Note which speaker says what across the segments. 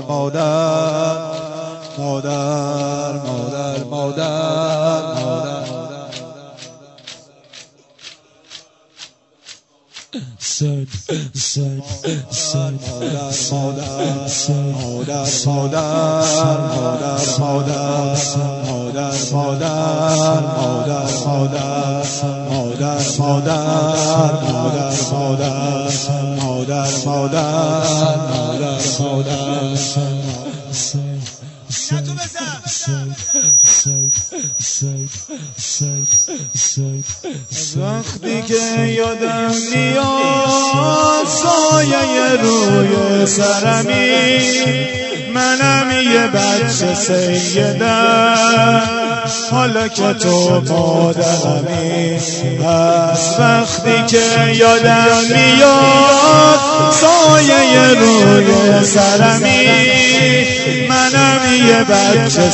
Speaker 1: وقتی که یادم میاد سایه روی سرمی، منم یه بچه سیدم حالا که تو مادرمی. از وقتی که یادم میاد سایه روی سرمی، منم یه بچه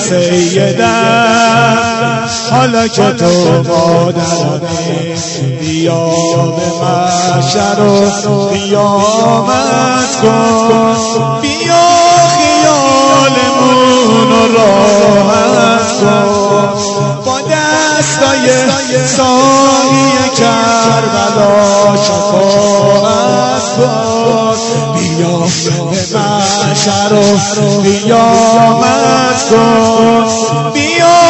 Speaker 1: سیدم حالا که تو مادرمی. بیا به محشر و قیامت کن، بیا خیالمون رو راحت کن، با دستای ساقی کربلا شفاعت کن. بیا به محشر و قیامت کن، بیا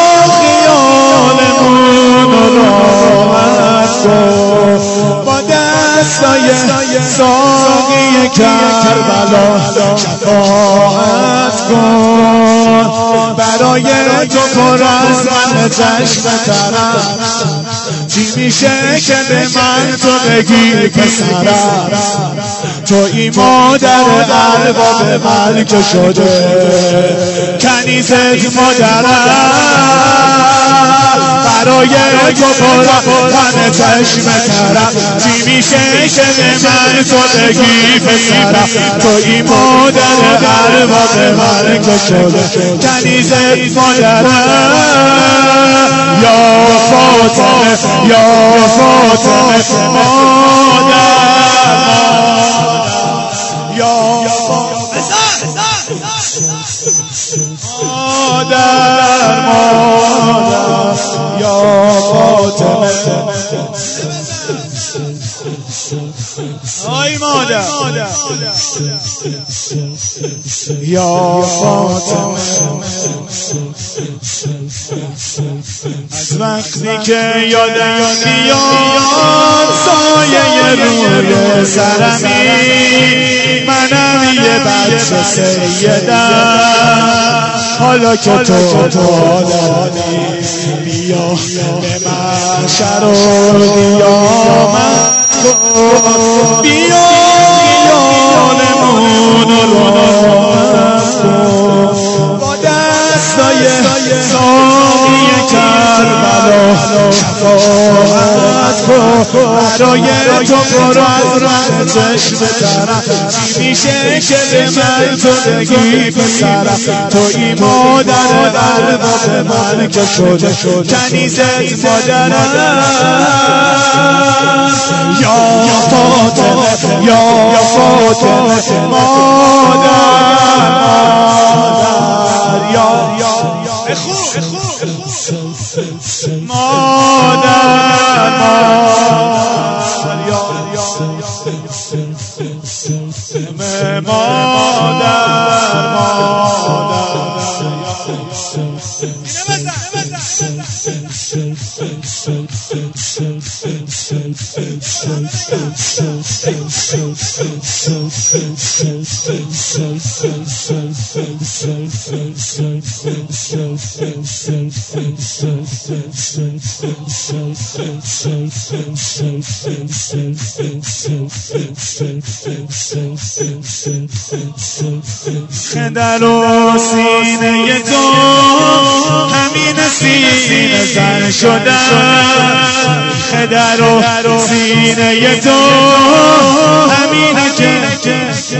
Speaker 1: خیالمون رو راحت کن، با دستای ساقی کربلا شفاعت کن. برای تو پر از من چشم ترم، چی میشه که به من تو بگی پسرم؟ توی مادر ارباب ملک شده، کنیزت مادرم. برای تو پر من چشم ترم، چی میشه که به من تو بگی پسرم؟ توی مادر ارباب ملک شده، کنیزت مادرم. یا فاطمه یا فاطمه مادر، یا مادر مادر یا فاطمه آی مادر یا فاطمه. از وقتی که یادم میاد سایه روی سرمی، منم یه بچه سیدم حالا که تو دادی. بیا به محشر و قیامت کن، بیا خیالمون رو راحت کن، با دستای ساقی کربلا شفاعت کن. برای تو پر از من چشم ترم، چی میشه که به من تو بگی پسرم؟ توی مادر ارباب ملک شده، کنیزت مادرم. یا فاطمه یا فاطمه مادر یا مادر خدر و سینه تو همین سینه زن شدن، خدر و سینه تو همین که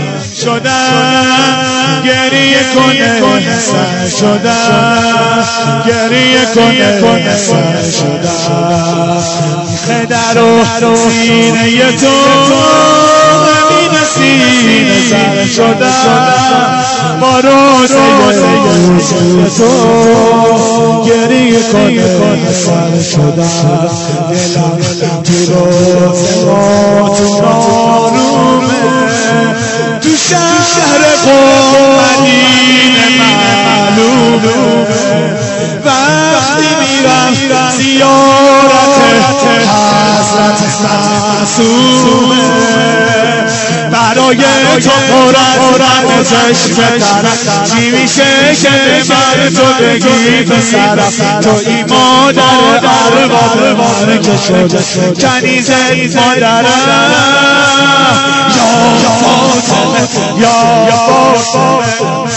Speaker 1: شدن، گریه کنه سر شدن، گریه کنه سر شدن. خدر و سینه تو همین سینه زن شدن، با روزه تو گریه کنه سر شدن دلم تو روزه ما تو آرومه تو شهر مدینه معلومه وقتی میرم زیارت حضرت معصومه برای تو قرآن چشم ترم چی میشه که من تو بگی پسرم توی مادر ارباب من که شده کنیز مادرم یا فاطمه یا فاطمه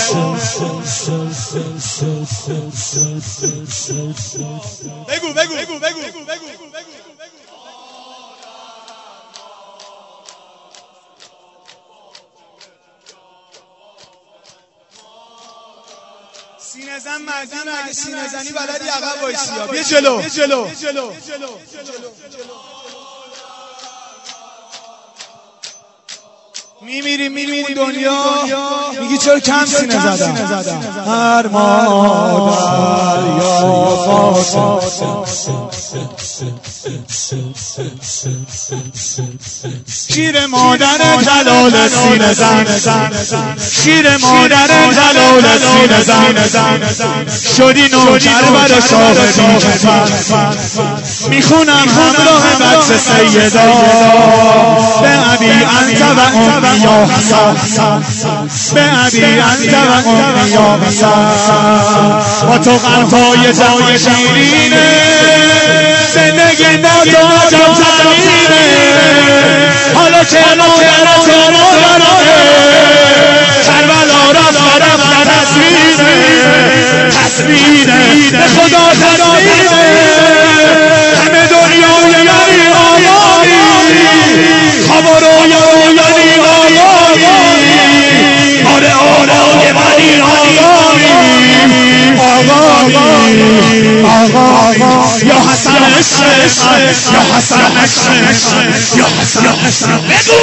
Speaker 1: بگو سینه زن مردم اگه سینه زنی بلدی عقب وایسی بیا جلو میمیری دنیا میگی چرا کم سینه زدم هر مادر یا فاطمه شیر مادر جلال سینه زن شیر مادر جلال سینه زن شدی نوکر بر شاه بی‌کفن میخونم همراه بچه سیدا به ابی انت و امی یا حسن به ابی انت و امی یا حسن با تو قلب‌های جمع شیرینه زندگی با تو عجب تغییره حالا که مادر کربلا رفت تصویره به خدا تصویره همه دنیای منی آیانی خواب و رویای آیانی آره منی آقا یا حسن یا حسن بگو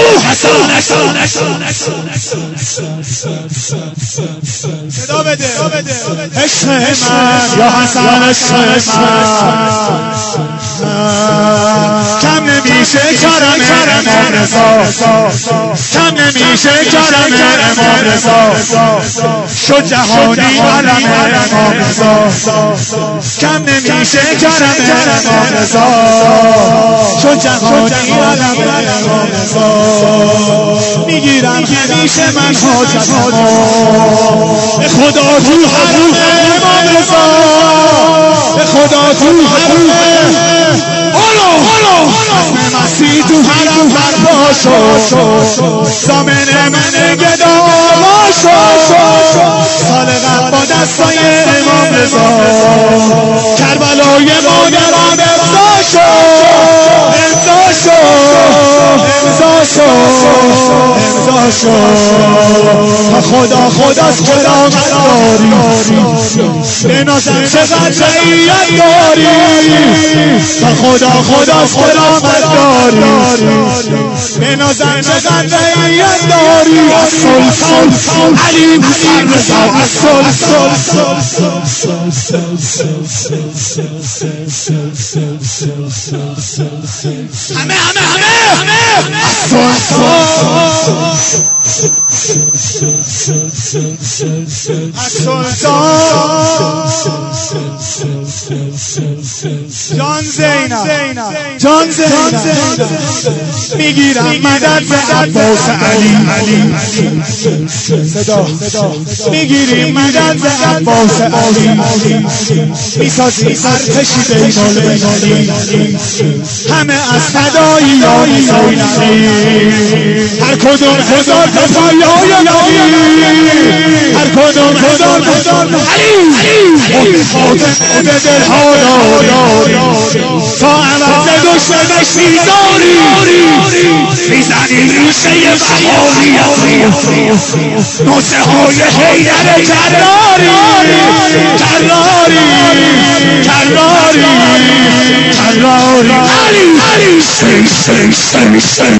Speaker 1: صدا بده عشق من یا حسن کم نمیشه کرم امام رضا کم نمیشه کرم امام رضا شد جهانی علم امام رضا کم نمیشه کرم امام رضا شد جهانی علم امام رضا میگیرم همیشه من حاجتمو به خدا تو حرم امام رضا به خدا تو حرم حسن مسیح تو حرم برپا شد دامن من گدا شد سال قبل با دستای امام رضا کربلای مادرم امضا شد خداست خدا مداری به نازم چقدر رعیت داری خداست خدا مداری به نازم چقدر رعیت داری از سلطان علی حسین رضا از همه جان زینب میگیرم مدد به عباس علی صدا میگیریم مدد به عباس علی میسازی ارتشی بین المللی همه از فداییان زینبی هر کدوم هزار پایای علی هر کدوم هزار علی فاطمه به دلها داری تا عوض دشمنش میداری میزنی ریشه بهاری نوچه های حیدر کراری علی